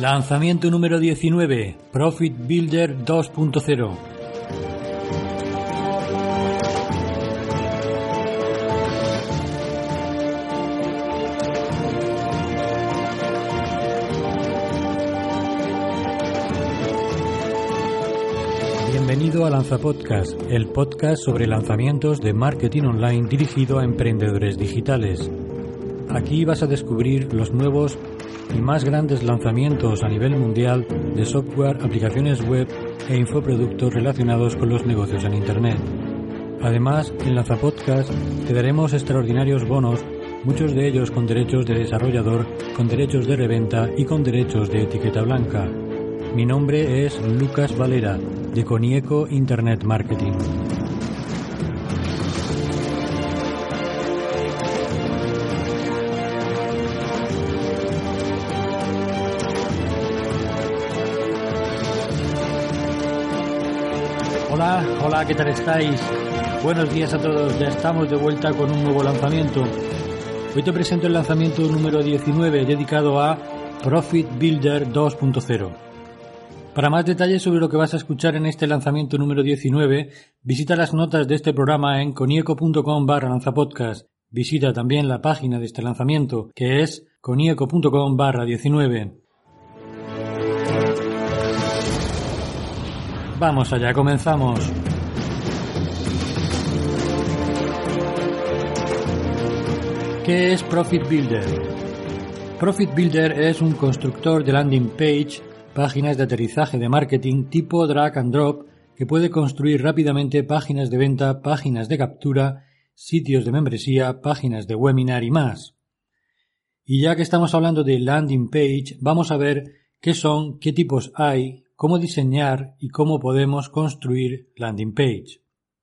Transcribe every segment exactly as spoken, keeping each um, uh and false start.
Lanzamiento número diecinueve, Profit Builder dos punto cero. Bienvenido a Lanzapodcast, el podcast sobre lanzamientos de marketing online dirigido a emprendedores digitales. Aquí vas a descubrir los nuevos y más grandes lanzamientos a nivel mundial de software, aplicaciones web e infoproductos relacionados con los negocios en Internet. Además, en Lanzapodcast te daremos extraordinarios bonos, muchos de ellos con derechos de desarrollador, con derechos de reventa y con derechos de etiqueta blanca. Mi nombre es Lucas Valera, de Conieco Internet Marketing. Hola, hola, ¿qué tal estáis? Buenos días a todos, ya estamos de vuelta con un nuevo lanzamiento. Hoy te presento el lanzamiento número diecinueve dedicado a Profit Builder dos punto cero. Para más detalles sobre lo que vas a escuchar en este lanzamiento número diecinueve, visita las notas de este programa en conieco.com barra lanzapodcast. Visita también la página de este lanzamiento, que es conieco.com barra 19. Vamos allá, comenzamos. ¿Qué es Profit Builder? Profit Builder es un constructor de landing page, páginas de aterrizaje de marketing tipo drag and drop que puede construir rápidamente páginas de venta, páginas de captura, sitios de membresía, páginas de webinar y más. Y ya que estamos hablando de landing page, vamos a ver qué son, qué tipos hay, cómo diseñar y cómo podemos construir landing page.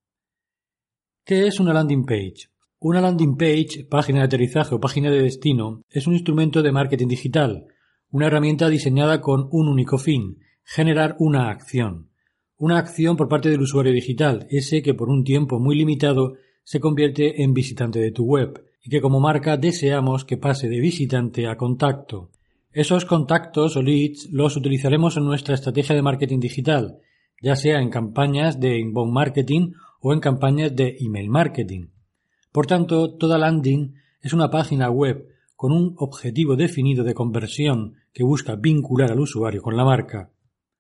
¿Qué es una landing page? Una landing page, página de aterrizaje o página de destino, es un instrumento de marketing digital, una herramienta diseñada con un único fin, generar una acción. Una acción por parte del usuario digital, ese que por un tiempo muy limitado se convierte en visitante de tu web y que como marca deseamos que pase de visitante a contacto. Esos contactos o leads los utilizaremos en nuestra estrategia de marketing digital, ya sea en campañas de inbound marketing o en campañas de email marketing. Por tanto, toda landing es una página web con un objetivo definido de conversión que busca vincular al usuario con la marca.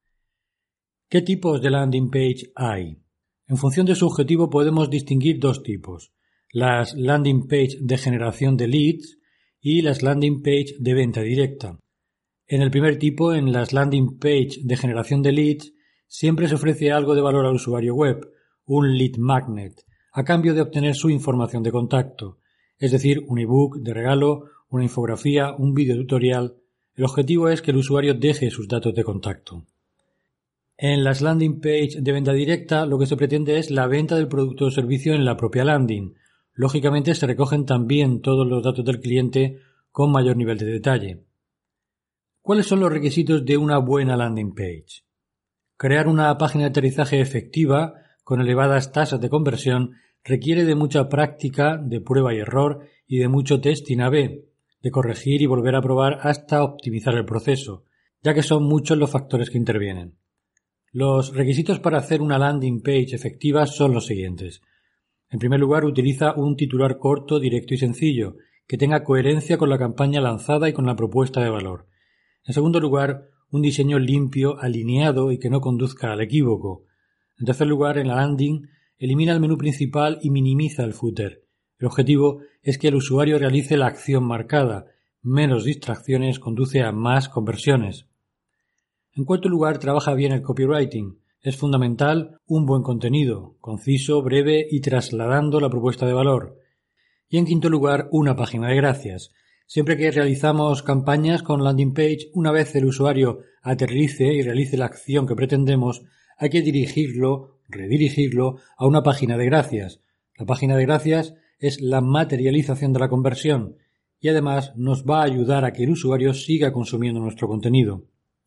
¿Qué tipos de landing page hay? En función de su objetivo podemos distinguir dos tipos: las landing page de generación de leads y las landing page de venta directa. En el primer tipo, en las landing page de generación de leads, siempre se ofrece algo de valor al usuario web, un lead magnet, a cambio de obtener su información de contacto, es decir, un ebook de regalo, una infografía, un vídeo tutorial. El objetivo es que el usuario deje sus datos de contacto. En las landing page de venta directa, lo que se pretende es la venta del producto o servicio en la propia landing. Lógicamente se recogen también todos los datos del cliente con mayor nivel de detalle. ¿Cuáles son los requisitos de una buena landing page? Crear una página de aterrizaje efectiva con elevadas tasas de conversión requiere de mucha práctica, de prueba y error y de mucho testing A B, de corregir y volver a probar hasta optimizar el proceso, ya que son muchos los factores que intervienen. Los requisitos para hacer una landing page efectiva son los siguientes. En primer lugar, utiliza un titular corto, directo y sencillo, que tenga coherencia con la campaña lanzada y con la propuesta de valor. En segundo lugar, un diseño limpio, alineado y que no conduzca al equívoco. En tercer lugar, en la landing, elimina el menú principal y minimiza el footer. El objetivo es que el usuario realice la acción marcada. Menos distracciones conduce a más conversiones. En cuarto lugar, trabaja bien el copywriting. Es fundamental un buen contenido, conciso, breve y trasladando la propuesta de valor. Y en quinto lugar, una página de gracias. Siempre que realizamos campañas con landing page, una vez el usuario aterrice y realice la acción que pretendemos, hay que dirigirlo, redirigirlo a una página de gracias. La página de gracias es la materialización de la conversión y además nos va a ayudar a que el usuario siga consumiendo nuestro contenido.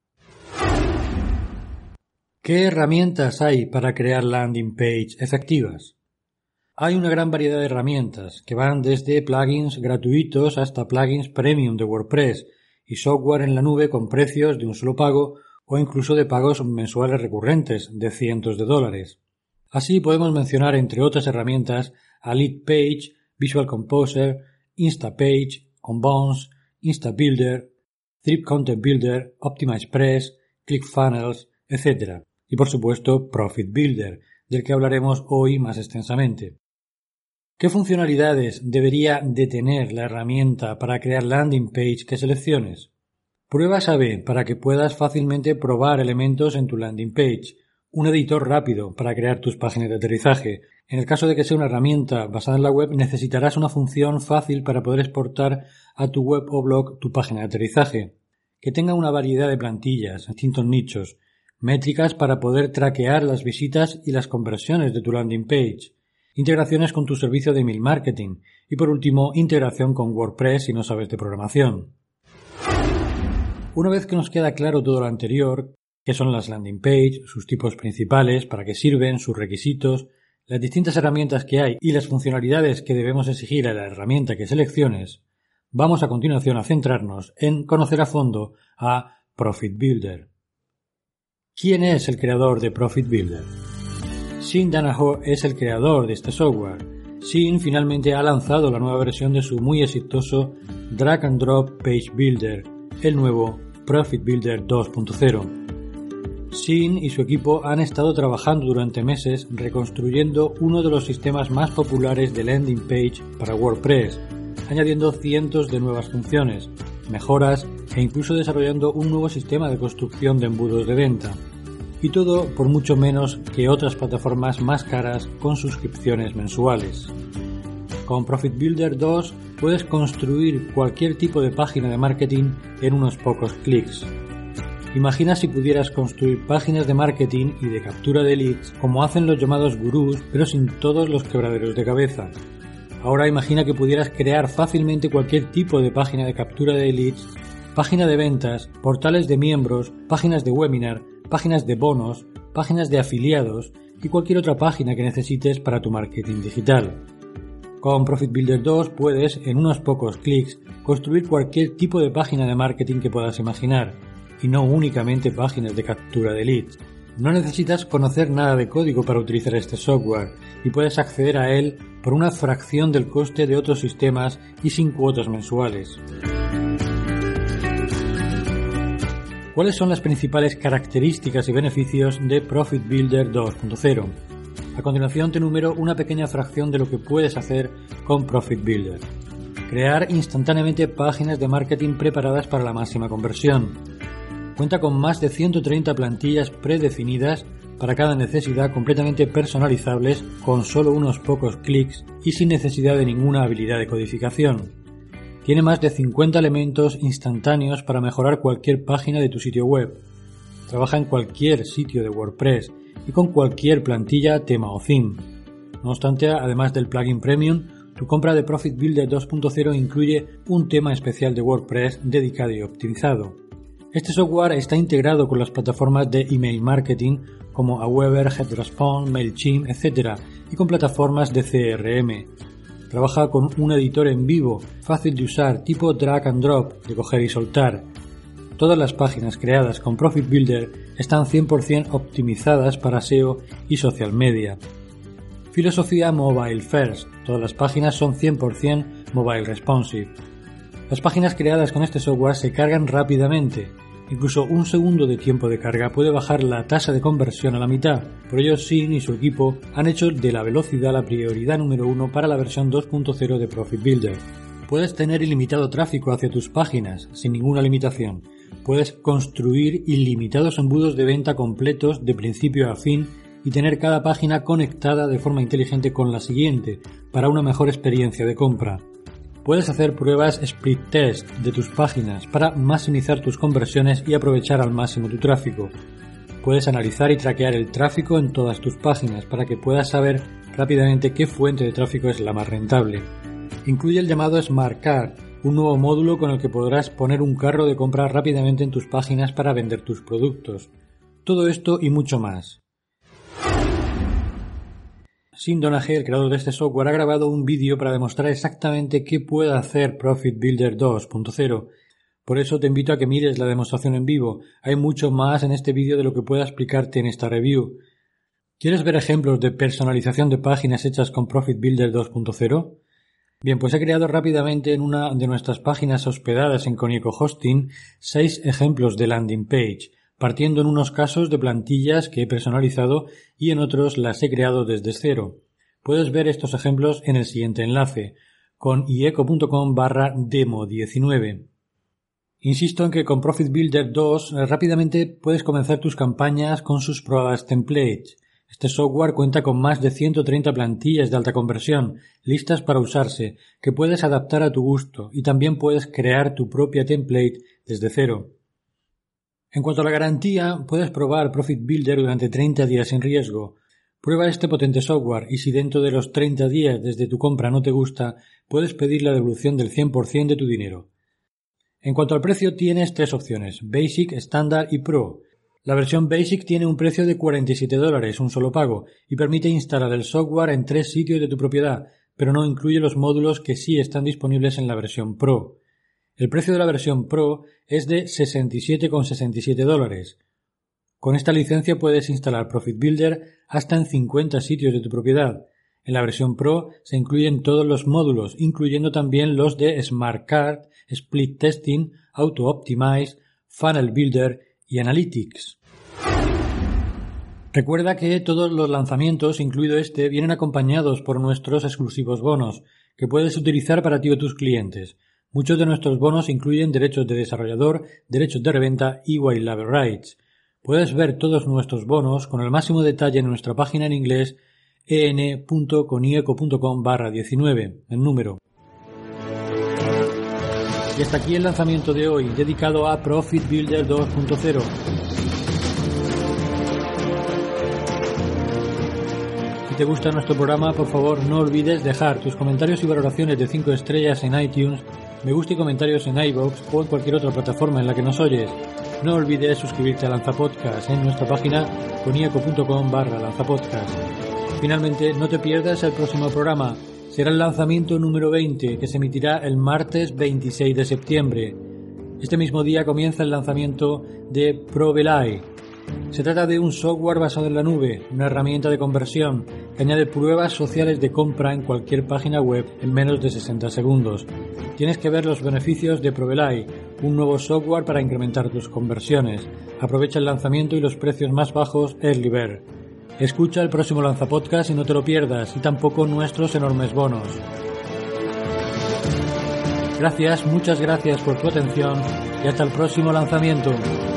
¿Qué herramientas hay para crear landing page efectivas? Hay una gran variedad de herramientas que van desde plugins gratuitos hasta plugins premium de WordPress y software en la nube con precios de un solo pago o incluso de pagos mensuales recurrentes de cientos de dólares. Así podemos mencionar entre otras herramientas a Leadpage, Visual Composer, Instapage, Onbounce, InstaBuilder, Trip Content Builder, OptimizePress, ClickFunnels, etcétera. Y por supuesto Profit Builder, del que hablaremos hoy más extensamente. ¿Qué funcionalidades debería de tener la herramienta para crear landing page que selecciones? Pruebas A B para que puedas fácilmente probar elementos en tu landing page. Un editor rápido para crear tus páginas de aterrizaje. En el caso de que sea una herramienta basada en la web, necesitarás una función fácil para poder exportar a tu web o blog tu página de aterrizaje. Que tenga una variedad de plantillas, distintos nichos, métricas para poder traquear las visitas y las conversiones de tu landing page, integraciones con tu servicio de email marketing y por último integración con WordPress si no sabes de programación. Una vez que nos queda claro todo lo anterior, qué son las landing page, sus tipos principales, para qué sirven, sus requisitos, las distintas herramientas que hay y las funcionalidades que debemos exigir a la herramienta que selecciones, vamos a continuación a centrarnos en conocer a fondo a Profit Builder. ¿Quién es el creador de Profit Builder? Sean Danaher es el creador de este software. Sean finalmente ha lanzado la nueva versión de su muy exitoso Drag and Drop Page Builder, el nuevo Profit Builder dos punto cero. Sean y su equipo han estado trabajando durante meses reconstruyendo uno de los sistemas más populares de landing page para WordPress, añadiendo cientos de nuevas funciones, mejoras e incluso desarrollando un nuevo sistema de construcción de embudos de venta. Y todo por mucho menos que otras plataformas más caras con suscripciones mensuales. Con Profit Builder dos puedes construir cualquier tipo de página de marketing en unos pocos clics. Imagina si pudieras construir páginas de marketing y de captura de leads como hacen los llamados gurús, pero sin todos los quebraderos de cabeza. Ahora imagina que pudieras crear fácilmente cualquier tipo de página de captura de leads, página de ventas, portales de miembros, páginas de webinar, páginas de bonos, páginas de afiliados y cualquier otra página que necesites para tu marketing digital. Con Profit Builder dos puedes, en unos pocos clics, construir cualquier tipo de página de marketing que puedas imaginar, y no únicamente páginas de captura de leads. No necesitas conocer nada de código para utilizar este software y puedes acceder a él por una fracción del coste de otros sistemas y sin cuotas mensuales. ¿Cuáles son las principales características y beneficios de Profit Builder dos punto cero? A continuación te enumero una pequeña fracción de lo que puedes hacer con Profit Builder. Crear instantáneamente páginas de marketing preparadas para la máxima conversión. Cuenta con más de ciento treinta plantillas predefinidas para cada necesidad completamente personalizables con solo unos pocos clics y sin necesidad de ninguna habilidad de codificación. Tiene más de cincuenta elementos instantáneos para mejorar cualquier página de tu sitio web. Trabaja en cualquier sitio de WordPress y con cualquier plantilla, tema o theme. No obstante, además del plugin Premium, tu compra de Profit Builder dos punto cero incluye un tema especial de WordPress dedicado y optimizado. Este software está integrado con las plataformas de email marketing como Aweber, GetResponse, MailChimp, etcétera y con plataformas de C R M. Trabaja con un editor en vivo, fácil de usar, tipo drag and drop, de coger y soltar. Todas las páginas creadas con Profit Builder están cien por ciento optimizadas para S E O y social media. Filosofía Mobile First. Todas las páginas son cien por ciento mobile responsive. Las páginas creadas con este software se cargan rápidamente. Incluso un segundo de tiempo de carga puede bajar la tasa de conversión a la mitad. Por ello, Sean y su equipo han hecho de la velocidad la prioridad número uno para la versión dos punto cero de Profit Builder. Puedes tener ilimitado tráfico hacia tus páginas, sin ninguna limitación. Puedes construir ilimitados embudos de venta completos de principio a fin y tener cada página conectada de forma inteligente con la siguiente, para una mejor experiencia de compra. Puedes hacer pruebas split test de tus páginas para maximizar tus conversiones y aprovechar al máximo tu tráfico. Puedes analizar y traquear el tráfico en todas tus páginas para que puedas saber rápidamente qué fuente de tráfico es la más rentable. Incluye el llamado Smart Cart, un nuevo módulo con el que podrás poner un carro de compra rápidamente en tus páginas para vender tus productos. Todo esto y mucho más. Sean Danaher, el creador de este software, ha grabado un vídeo para demostrar exactamente qué puede hacer Profit Builder dos punto cero. Por eso te invito a que mires la demostración en vivo. Hay mucho más en este vídeo de lo que pueda explicarte en esta review. ¿Quieres ver ejemplos de personalización de páginas hechas con Profit Builder dos punto cero? Bien, pues he creado rápidamente en una de nuestras páginas hospedadas en Konieco Hosting seis ejemplos de landing page, partiendo en unos casos de plantillas que he personalizado y en otros las he creado desde cero. Puedes ver estos ejemplos en el siguiente enlace, konieco.com barra demo 19. Insisto en que con Profit Builder dos eh, rápidamente puedes comenzar tus campañas con sus probadas templates. Este software cuenta con más de ciento treinta plantillas de alta conversión, listas para usarse, que puedes adaptar a tu gusto y también puedes crear tu propia template desde cero. En cuanto a la garantía, puedes probar Profit Builder durante treinta días sin riesgo. Prueba este potente software y si dentro de los treinta días desde tu compra no te gusta, puedes pedir la devolución del cien por ciento de tu dinero. En cuanto al precio, tienes tres opciones: Basic, Standard y Pro. La versión Basic tiene un precio de cuarenta y siete dólares, un solo pago, y permite instalar el software en tres sitios de tu propiedad, pero no incluye los módulos que sí están disponibles en la versión Pro. El precio de la versión Pro es de sesenta y siete con sesenta y siete dólares. Con esta licencia puedes instalar Profit Builder hasta en cincuenta sitios de tu propiedad. En la versión Pro se incluyen todos los módulos, incluyendo también los de Smart Cart, Split Testing, Auto Optimize, Funnel Builder y Analytics. Recuerda que todos los lanzamientos, incluido este, vienen acompañados por nuestros exclusivos bonos, que puedes utilizar para ti o tus clientes. Muchos de nuestros bonos incluyen derechos de desarrollador, derechos de reventa y White Label Rights. Puedes ver todos nuestros bonos con el máximo detalle en nuestra página en inglés en.konieco.com barra 19, el número. Y hasta aquí el lanzamiento de hoy, dedicado a Profit Builder dos punto cero. Si te gusta nuestro programa, por favor no olvides dejar tus comentarios y valoraciones de cinco estrellas en iTunes, me gusta y comentarios en iVoox o en cualquier otra plataforma en la que nos oyes. No olvides suscribirte a Lanzapodcast en nuestra página konieco.com barra lanzapodcast. Finalmente, no te pierdas el próximo programa. Será el lanzamiento número veinte, que se emitirá el martes veintiséis de septiembre. Este mismo día comienza el lanzamiento de ProBelay. Se trata de un software basado en la nube, una herramienta de conversión que añade pruebas sociales de compra en cualquier página web en menos de sesenta segundos. Tienes que ver los beneficios de ProBelay, un nuevo software para incrementar tus conversiones. Aprovecha el lanzamiento y los precios más bajos Early Bird. Escucha el próximo Lanzapodcast y no te lo pierdas, y tampoco nuestros enormes bonos. Gracias, muchas gracias por tu atención y hasta el próximo lanzamiento.